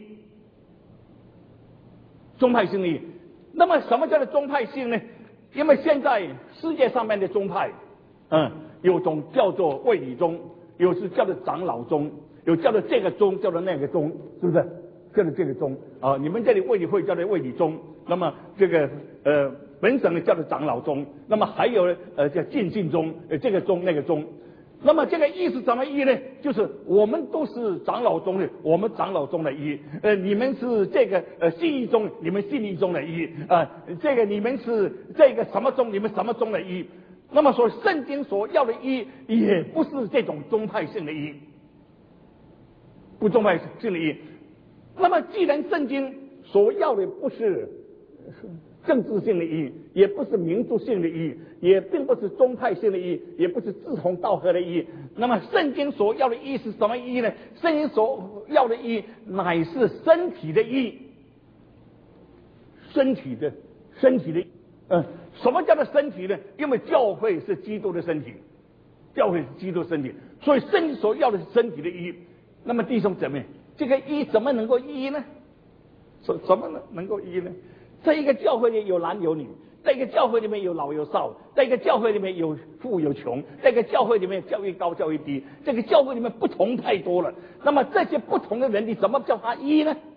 宗派性的义。那么什么叫做宗派性呢？因为现在世界上面的宗派，嗯，有种叫做卫理宗，有是叫做长老宗，有叫做这个宗，叫做那个宗，是不是？叫做这个宗啊，你们这里卫理会叫做卫理宗，那么这个呃本省呢叫做长老宗，那么还有呃叫浸信宗，呃这个宗那个宗。那么这个义是什么义呢？就是我们都是长老宗的，我们长老宗的义；呃，你们是这个呃信义宗，你们信义宗的义；啊、呃，这个你们是这个什么宗，你们什么宗的义。那么说，圣经所要的义也不是这种宗派性的义，不宗派性的义。那么既然圣经所要的不是政治性的义，也不是民族性的义，也并不是宗派性的义，也不是志同道合的义。那么圣经所要的义是什么义呢？圣经所要的义乃是身体的义，身体的身体的义。嗯，什么叫做身体呢？因为教会是基督的身体，教会是基督的身体，所以圣经所要的是身体的义。那么弟兄姊妹，这个义怎么能够义呢？怎怎么能能够义呢？在一个教会里有男有女，在一个教会里面有老有少，在一个教会里面有富有穷，在一个教会里面教育高教育低，这个教会里面不同太多了。那么这些不同的人，你怎么叫他一呢？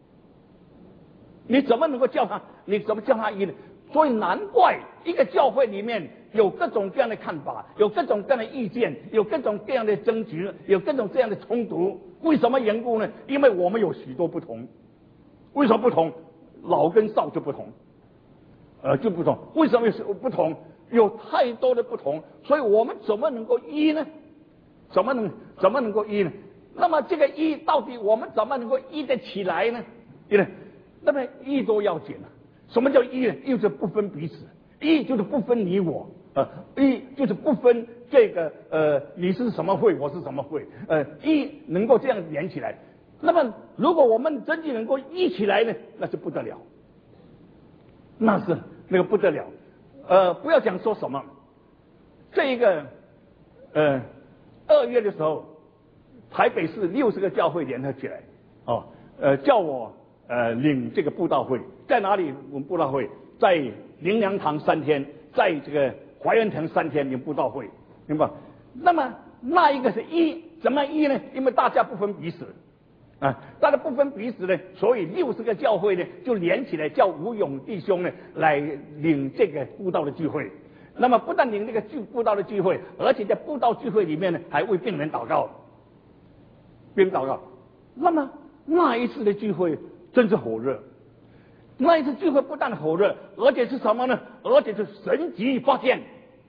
你怎么能够叫他？你怎么叫他一呢？所以难怪一个教会里面有各种各样的看法，有各种各样的意见，有各种各样的争执，有各种这样的冲突。为什么缘故呢？因为我们有许多不同。为什么不同？老跟少就不同，呃，就不同。为什么是不同？有太多的不同，所以我们怎么能够一呢？怎么能怎么能够一呢？那么这个一到底我们怎么能够一得起来呢？对不对？那么一都要紧了。什么叫一呢？一就是不分彼此，一就是不分你我，呃，一就是不分这个呃，你是什么会，我是什么会，呃，一能够这样连起来。那么，如果我们真的能够一起来呢，那是不得了，那是那个不得了。呃，不要讲说什么，这一个呃二月的时候，台北市六十个教会联合起来，哦，呃，叫我呃领这个布道会，在哪里？我们布道会在灵粮堂三天，在这个怀恩堂三天领布道会，明白？那么那一个是一，怎么一呢？因为大家不分彼此。啊，大家不分彼此呢，所以六十个教会呢就连起来叫吴勇弟兄呢来领这个布道的聚会。那么不但领这个聚布道的聚会，而且在布道聚会里面呢还为病人祷告，病人祷告。那么那一次的聚会真是火热，那一次聚会不但火热，而且是什么呢？而且是神迹发现，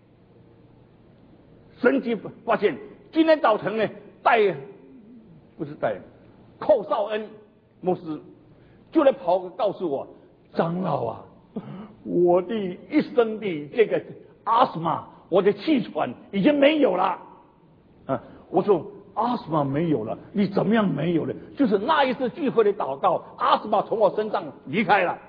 神迹发现。今天早晨呢带不是带。寇绍恩牧师就来跑告诉我，长老啊，我的一生的这个阿斯玛，我的气喘已经没有了。啊，我说阿斯玛没有了，你怎么样没有了？就是那一次聚会的祷告，阿斯玛从我身上离开了。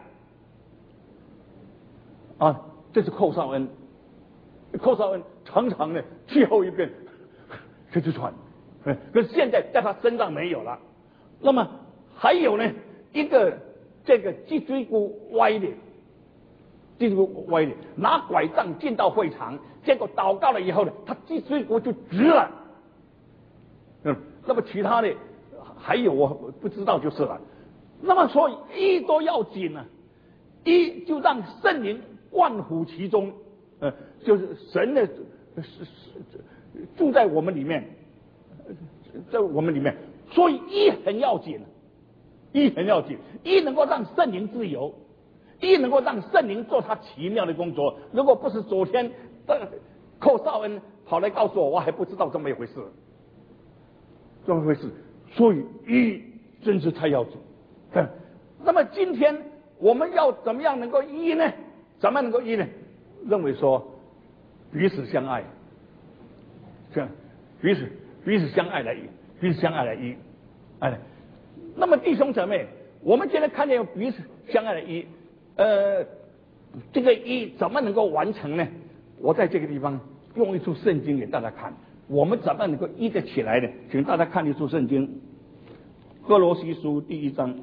啊，这是寇绍恩，寇绍恩常常呢气候一变，这就喘，可是现在在他身上没有了。那么还有呢，一个这个脊椎骨歪的，脊椎骨歪的，拿拐杖进到会场，结果祷告了以后呢，他脊椎骨就直了。嗯，那么其他的还有我不知道就是了。那么所以一都要紧啊，一就让圣灵贯乎其中，呃，就是神呢是是住在我们里面，在我们里面。所以一很要紧，一很要紧，一能够让圣灵自由，一能够让圣灵做他奇妙的工作。如果不是昨天的寇绍恩跑来告诉我，我还不知道这么一回事，这么一回事。所以一真是太要紧。那么今天我们要怎么样能够一呢？怎么能够一呢？认为说彼此相爱，这样彼此彼此相爱来一。彼此相爱的一，哎，那么弟兄姊妹，我们现在看见有彼此相爱的一，呃，这个一怎么能够完成呢？我在这个地方用一处圣经给大家看，我们怎么能够一得起来呢？请大家看一处圣经，哥罗西书第一章，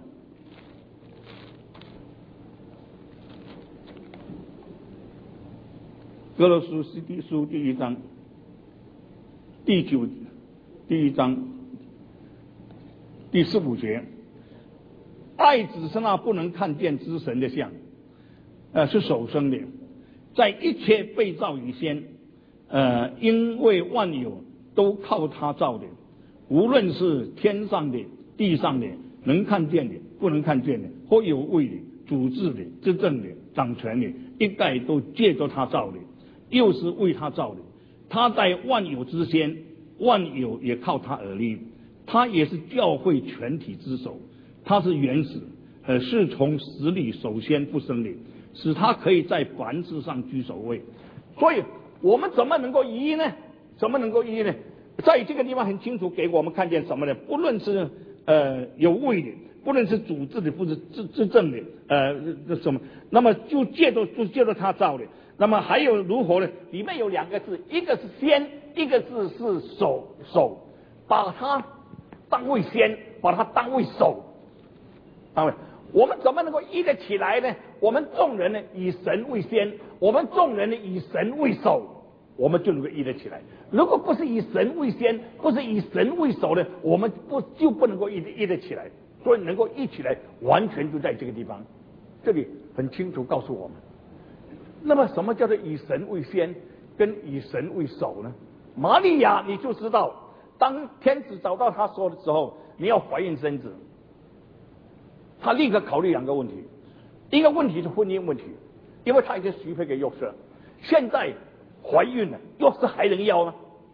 哥罗西书第一章，第九第一章。第十五节，爱只是那不能看见之神的像，呃，是首生的，在一切被造以先，呃，因为万有都靠他造的，无论是天上的、地上的，能看见的、不能看见的，或有位的、主治的、执政的、掌权的，一概都借着他造的，又是为他造的。他在万有之先，万有也靠他而立。他也是教会全体之首，他是原始，呃，是从死里首先复生的，使他可以在凡事上居首位。所以我们怎么能够一呢？怎么能够一呢？在这个地方很清楚给我们看见什么呢？不论是呃有位的，不论是主治的，不是执执政的，呃什么，那么就借着就借着他造的。那么还有如何呢？里面有两个字，一个是先，一个字是首首，把它当为先，把它当为首，当为我们怎么能够一得起来呢？我们众人呢以神为先，我们众人呢以神为首，我们就能够一得起来。如果不是以神为先，不是以神为首呢，我们不就不能够一得一得起来。所以能够一起来，完全就在这个地方，这里很清楚告诉我们。那么什么叫做以神为先，跟以神为首呢？玛利亚你就知道，当天使找到他说的时候，你要怀孕生子，他立刻考虑两个问题，一个问题是婚姻问题，因为他已经许配给约瑟，现在怀孕了，约瑟还能要吗？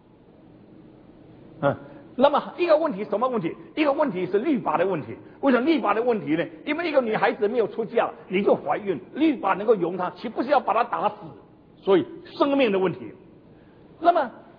嗯，那么一个问题什么问题？一个问题是律法的问题。为什么律法的问题呢？因为一个女孩子没有出嫁，你就怀孕，律法能够容她，岂不是要把她打死？所以生命的问题。那么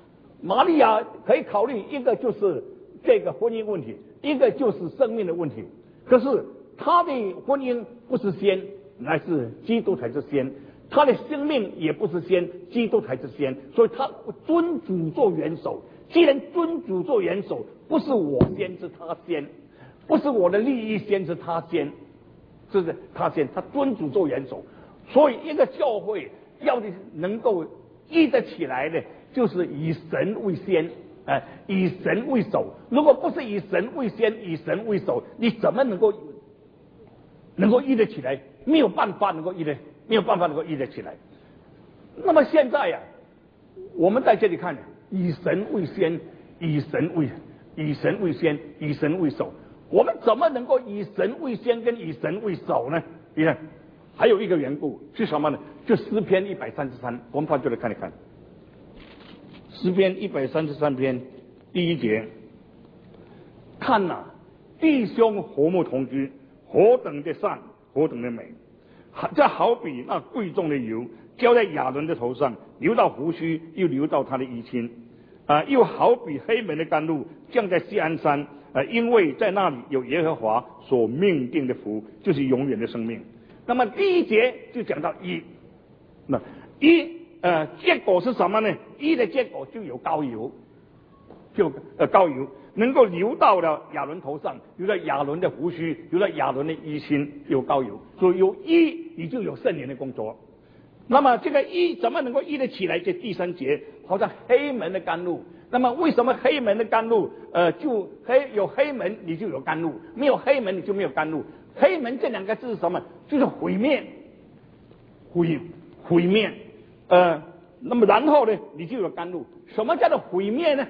玛利亚可以考虑一个就是这个婚姻问题，一个就是生命的问题。可是她的婚姻不是先，乃是基督才是先；她的生命也不是先，基督才是先。所以她尊主做元首。既然尊主做元首，不是我先，是他先；不是我的利益先，是他先，是不是？他先，他尊主做元首。所以一个教会要的能够依得起来的，就是以神为先，哎、呃，以神为首。如果不是以神为先，以神为首，你怎么能够能够依得起来？没有办法能够依得，没有办法能够依得起来。那么现在呀、啊，我们在这里看，以神为先，以神为以神为先，以神为首。我们怎么能够以神为先跟以神为首呢？你看，还有一个缘故是什么呢？就诗篇一百三十三，我们翻出来看一看。诗篇一百三十三篇第一节，看呐、啊，弟兄和睦同居，何等的善，何等的美！这好比那贵重的油浇在亚伦的头上，流到胡须，又流到他的衣襟。啊、呃，又好比黑门的甘露降在锡安山，呃，因为在那里有耶和华所命定的福，就是永远的生命。那么第一节就讲到一，那一呃结果是什么呢？一的结果就有膏油，就呃膏油能够流到了亚伦头上，流到亚伦的胡须，流到亚伦的衣襟，有膏油。所以有一，你就有圣灵的工作。那么这个一怎么能够一得起来？这第三节好像黑门的甘露。那么为什么黑门的甘露？呃，就黑有黑门，你就有甘露；没有黑门，你就没有甘露。黑门这两个字是什么？就是毁灭，毁毁灭。呃，那么然后呢，你就有甘露。什么叫做毁灭呢？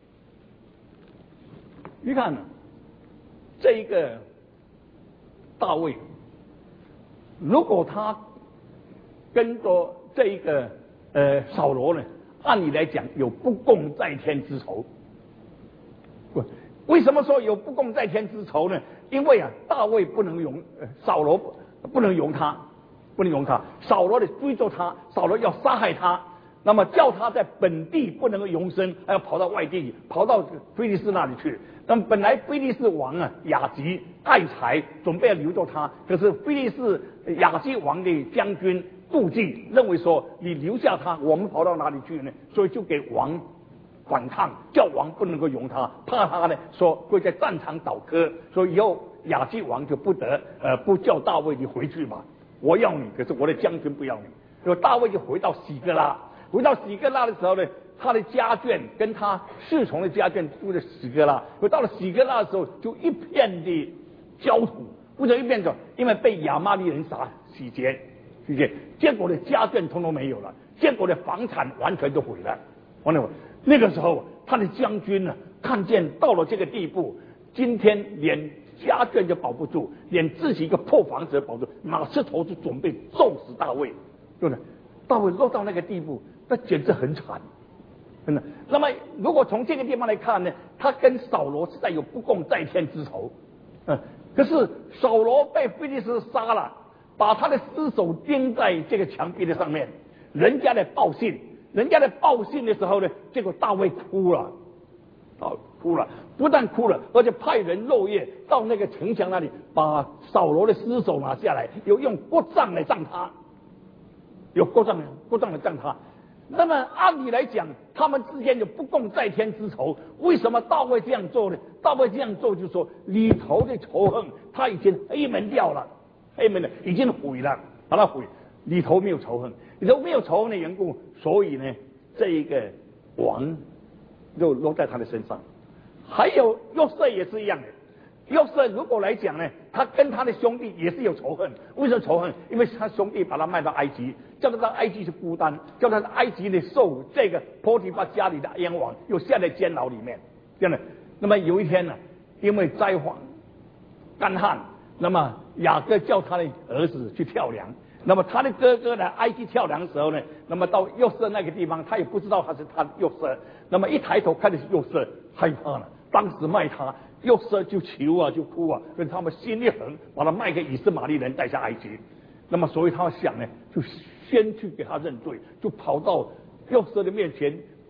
你看呢，这一个大卫，如果他跟着这一个呃扫罗呢，按理来讲有不共戴天之仇。不，为什么说有不共戴天之仇呢？因为啊，大卫不能容，呃、扫罗不能容他，不能容他。扫罗的追逐他，扫罗要杀害他，那么叫他在本地不能够容身，还要跑到外地，跑到非利士那里去。那么本来非利士王啊亚吉爱财，准备要留住他，可是非利士亚基王的将军妒忌，认为说你留下他，我们跑到哪里去呢？所以就给王反抗，叫王不能够容他，怕他呢说会在战场倒戈，所以以后亚基王就不得呃不叫大卫你回去吧，我要你，可是我的将军不要你，所以大卫就回到喜格拉，回到喜格拉的时候呢，他的家眷跟他侍从的家眷住在喜格拉，可到了喜格拉的时候，就一片的焦土，为什么一片焦？因为被亚玛力人杀洗劫。结果的家眷通通没有了，结果的房产完全都毁了。完了，那个时候他的将军呢，看见到了这个地步，今天连家眷就保不住，连自己一个破房子都保不住，马上头就准备揍死大卫，对不对？大卫落到那个地步，那简直很惨，真的。那么如果从这个地方来看呢，他跟扫罗实在有不共戴天之仇，嗯，可是扫罗被非利士杀了。把他的尸首钉在这个墙壁的上面，人家来报信，人家来报信的时候呢，结果大卫哭了，啊，哭了，不但哭了，而且派人漏夜到那个城墙那里，把扫罗的尸首拿下来，又用骨杖来杖他，有骨杖骨杖来杖他。那么按理来讲，他们之间有不共戴天之仇，为什么大卫这样做呢？大卫这样做就是说里头的仇恨他已经黑门掉了。黑门呢已经毁了，把它毁，里头没有仇恨，里头没有仇恨的缘故，所以呢，这一个王就落在他的身上。还有约瑟也是一样的，约瑟如果来讲呢，他跟他的兄弟也是有仇恨。为什么仇恨？因为他兄弟把他卖到埃及，叫他到埃及去孤单，叫他在埃及里受这个波提乏家里的冤枉，又下在监牢里面，这样的。那么有一天呢，因为灾荒、干旱。那么雅各叫他的儿子去跳梁，那么他的哥哥呢，埃及跳梁的时候呢，那么到约瑟那个地方，他也不知道他是他的约瑟，那么一抬头看的是约瑟，害怕了，当时卖他，约瑟就求啊，就哭啊，跟他们心一横，把他卖给以斯玛利人带下埃及。那么所以他想呢，就先去给他认罪，就跑到约瑟的面前，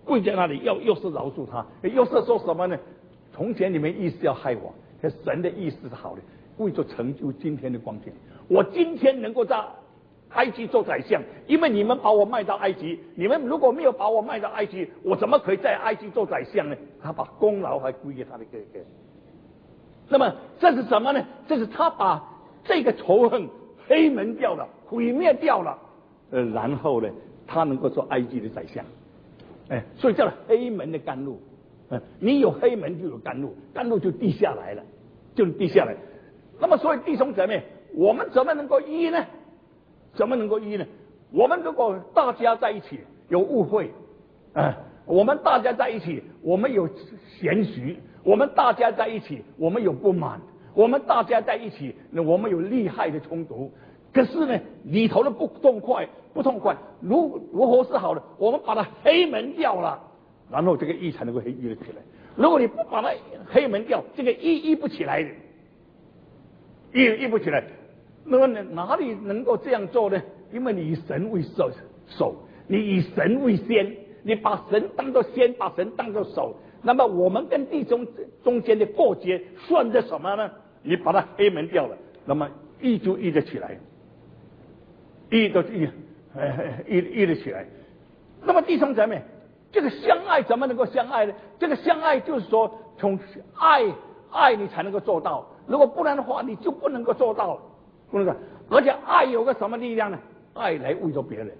跪在那里要又是饶恕他，又是说什么呢？从前你们意思要害我，可神的意思是好的，为着成就今天的光景。我今天能够在埃及做宰相，因为你们把我卖到埃及，你们如果没有把我卖到埃及，我怎么可以在埃及做宰相呢？他把功劳还归给他的哥哥。那么这是什么呢？这是他把这个仇恨黑门掉了，毁灭掉了，呃，然后呢，他能够做埃及的宰相，哎，所以叫黑门的甘露。嗯，你有黑门就有甘露，甘露就滴下来了，就滴下来。那么所以弟兄姊妹，我们怎么能够医呢？怎么能够医呢？我们如果大家在一起有误会，啊，我们大家在一起，我们有嫌隙，我们大家在一起，我们有不满，我们大家在一起，我们有利害的冲突。可是呢，里头的不痛快，不痛快，如如何是好的？我们把它黑门掉了，然后这个义才能够医得起来。如果你不把它黑门掉，这个医医不起来的，医医不起来。那么哪里能够这样做呢？因为你以神为首，首你以神为先，你把神当作先，把神当作首。那么我们跟弟兄中间的过节，算着什么呢？你把它黑门掉了，那么义就义得起来，义都义，义义得起来。那么弟兄姊妹，这个相爱怎么能够相爱呢？这个相爱就是说，从爱爱你才能够做到，如果不然的话，你就不能够做到。不能够，而且爱有个什么力量呢？爱来为着别人。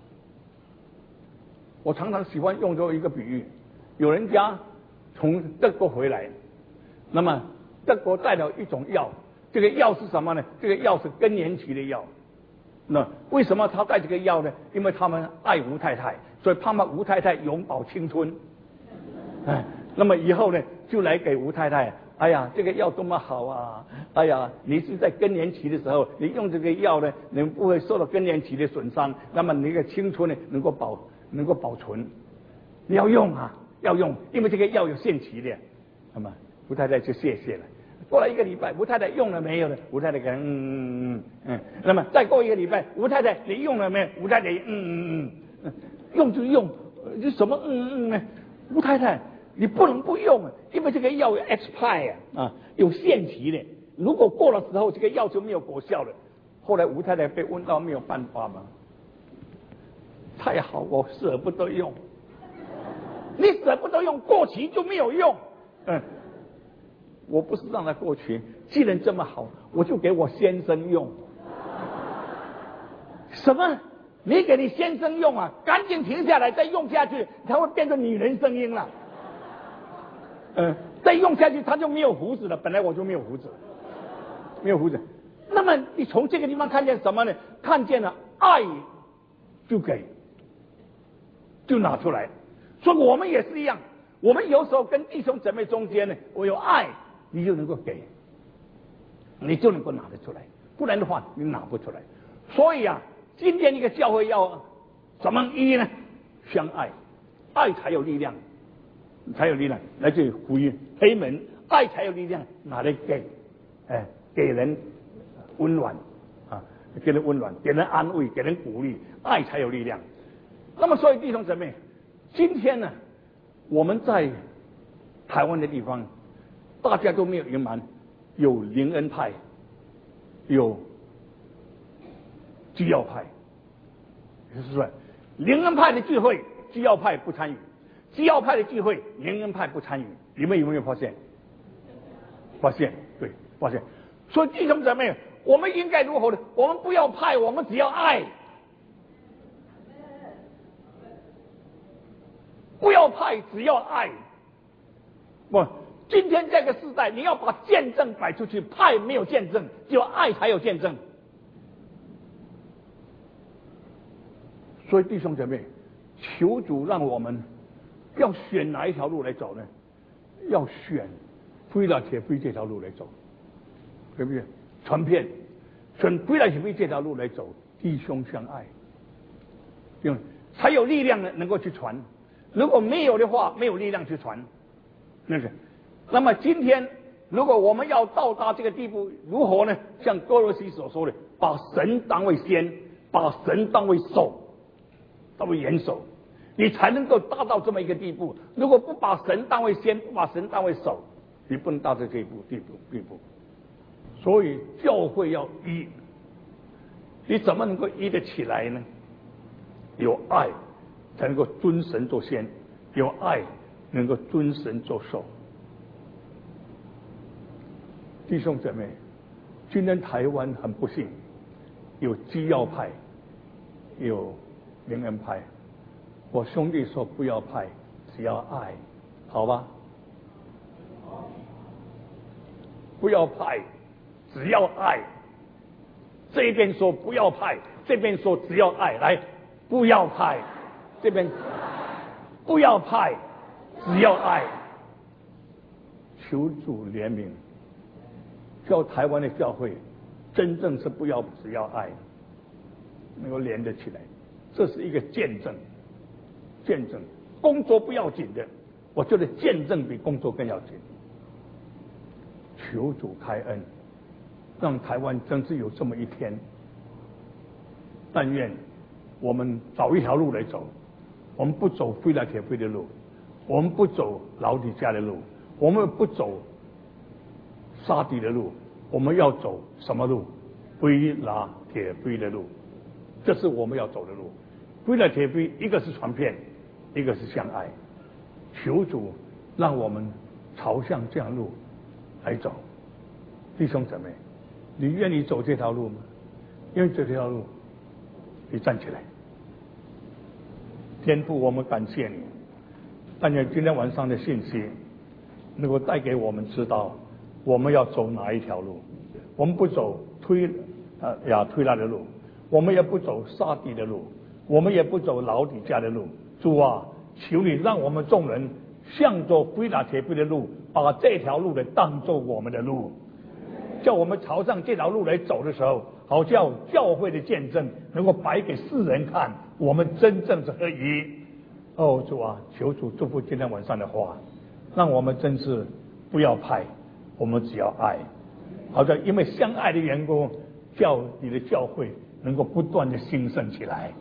我常常喜欢用作一个比喻，有人家从德国回来，那么德国带了一种药，这个药是什么呢？这个药是更年期的药。那为什么他带这个药呢？因为他们爱吴太太，所以盼望吴太太永葆青春。哎，那么以后呢，就来给吴太太。哎呀，这个药多么好啊！哎呀，你是在更年期的时候，你用这个药呢，你不会受到更年期的损伤，那么你的青春呢能够保能够保存。你要用啊，要用，因为这个药有限期的。那么吴太太就谢谢了。过了一个礼拜，吴太太用了没有呢？吴太太讲嗯嗯嗯嗯。那么再过一个礼拜，吴太太你用了没有？吴太太嗯嗯嗯，用就用，这什么嗯嗯呢？吴太太。你不能不用，因为这个药有 expire 啊，有限期的。如果过了时候，这个药就没有果效了。后来吴太太被问到没有办法嘛，太好，我舍不得用。你舍不得用，过期就没有用。嗯，我不是让它过期，既然这么好，我就给我先生用。什么？你给你先生用啊？赶紧停下来，再用下去，才会变成女人声音了。嗯，再用下去他就没有胡子了，本来我就没有胡子，没有胡子。那么你从这个地方看见什么呢？看见了爱就给，就拿出来。所以我们也是一样，我们有时候跟弟兄姊妹中间呢，我有爱，你就能够给，你就能够拿得出来，不然的话你拿不出来。所以啊，今天一个教会要怎么一呢？相爱，爱才有力量。才有力量来自于福音黑门，爱才有力量拿来给，哎，给人温暖啊，给人温暖，给人安慰，给人鼓励，爱才有力量。那么，所以弟兄姊妹，今天呢，我们在台湾的地方，大家都没有隐瞒，有灵恩派，有基要派，就是说，灵恩派的聚会，基要派不参与。基要派的聚会，灵恩派不参与，你们有没有发现？发现，对，发现。所以弟兄姊妹，我们应该如何呢？我们不要派，我们只要爱。不要派，只要爱。不，今天这个时代，你要把见证摆出去，派没有见证，只有爱才有见证。所以弟兄姊妹，求主让我们。要选哪一条路来走呢？要选非拉铁非这条路来走，对不对？传遍，选非拉铁非这条路来走，弟兄相爱，因为才有力量呢，能够去传。如果没有的话，没有力量去传，那是。那么今天，如果我们要到达这个地步，如何呢？像哥罗西所说的，把神当为先，把神当为首，当为元首。 你才能够达到这么一个地步。如果不把神当为先，不把神当为首，你不能达到这一步地步地步。所以教会要一，你怎么能够一得起来呢？有爱才能够尊神做先，有爱能够尊神做首。弟兄姊妹，今天台湾很不幸，有基要派，有灵恩派。我兄弟说不要派，只要爱，好吧？不要派，只要爱。这边说不要派，这边说只要爱。来，不要派，这边不要派，只要爱。求主怜悯，叫台湾的教会真正是不要只要爱，能够连得起来，这是一个见证。见证工作不要紧的，我觉得见证比工作更要紧。求主开恩，让台湾真是有这么一天。但愿我们找一条路来走，我们不走非来铁非的路，我们不走老底家的路，我们不走沙底的路，我们要走什么路？非拉铁非的路，这是我们要走的路。非拉铁非，一个是传遍，一个是相爱。求主让我们朝向这样路来走。弟兄姊妹，你愿意走这条路吗？因为这条路，你站起来。天父，我们感谢你，但愿今天晚上的信息能够带给我们知道我们要走哪一条路。我们不走推呃亚推拉的路，我们也不走沙地的路，我们也不走老底家的路。主啊，求你让我们众人向着非拉铁非的路，把这条路来当作我们的路，叫我们朝上这条路来走的时候，好叫教会的见证能够摆给世人看，我们真正是合一。哦，主啊，求主祝福今天晚上的话，让我们真是不要派，我们只要爱，好像因为相爱的缘故，叫你的教会能够不断的兴盛起来。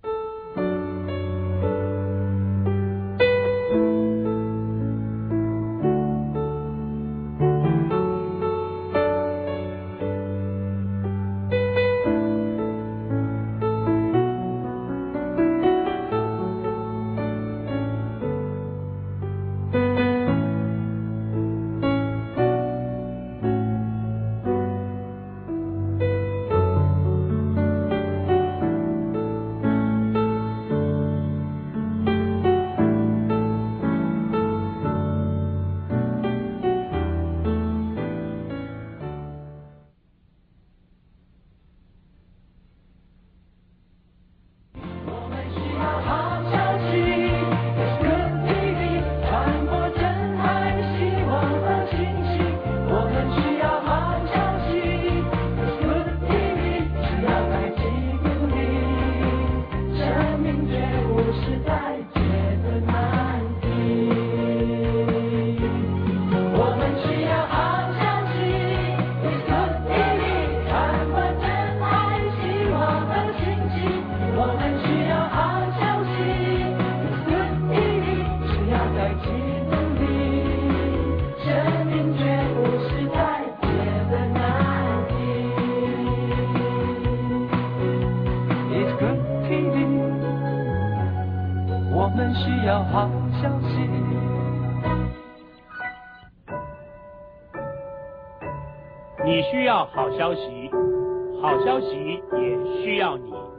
好消息， 你需要好消息，好消息也需要你。